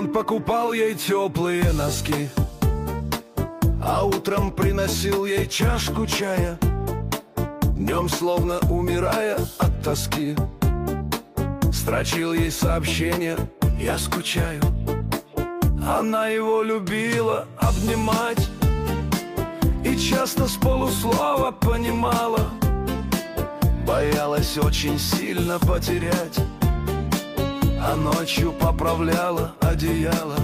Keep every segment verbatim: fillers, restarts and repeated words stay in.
Он покупал ей теплые носки, а утром приносил ей чашку чая, днем словно умирая от тоски. Строчил ей сообщение: я скучаю. Она его любила обнимать и часто с полуслова понимала, боялась очень сильно потерять, а ночью поправляла одеяло.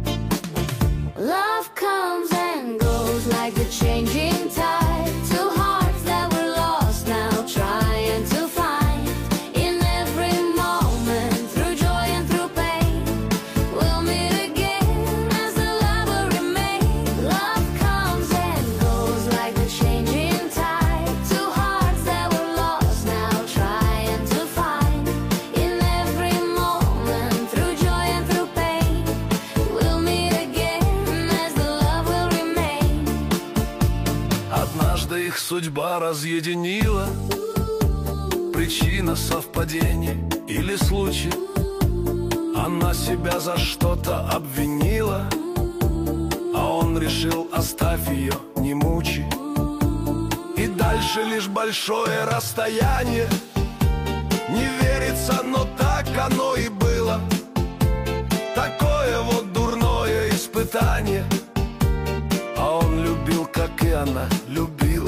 Love comes and goes like the changing tide. Two hearts that were lost now trying to find. In every moment, through joy and through pain, we'll meet again as the love will remain. Love comes and goes like the changing tide. Two hearts that were lost now trying to find. In every moment, through joy and through pain, we'll meet again as the love will remain. Однажды их судьба разъединила, причина совпадения или случай. Она себя за что-то обвинила, а он решил: оставь ее, не мучи. И дальше лишь большое расстояние. Не верится, но так оно и было. Такое вот дурное испытание. А он любил, как и она любила.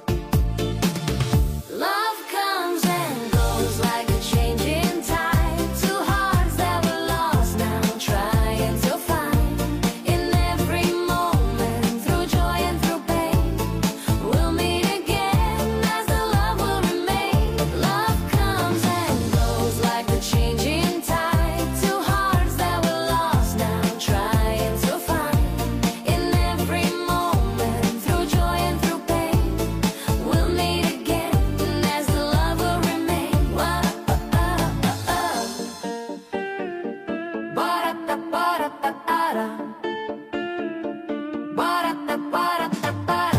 Love comes and goes like a changing tide. Two hearts that were lost now trying to find. In every moment, through joy and through pain, we'll meet again as the love will remain. Love comes and goes like the changing tide. Two hearts that were lost now trying to find. In every moment, through joy and through pain, we'll meet again as the love will remain. Ba-da-da-ba-da-da-da-da. Ba-da-da-ba-da-da-da-da.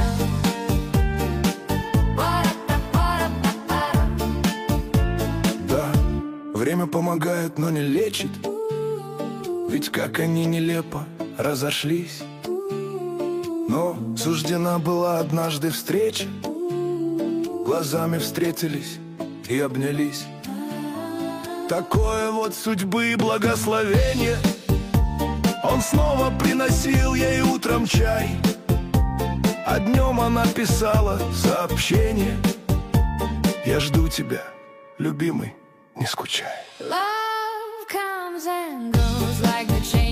Ba-da-da-ba-da-da-da-da. Да, время помогает, но не лечит. Ведь как они нелепо разошлись. Но суждена была однажды встреча. Глазами встретились и обнялись. Такое вот судьбы благословение. Он снова приносил ей утром чай, а днем она писала сообщение: я жду тебя, любимый, не скучай. Love comes and goes like the change.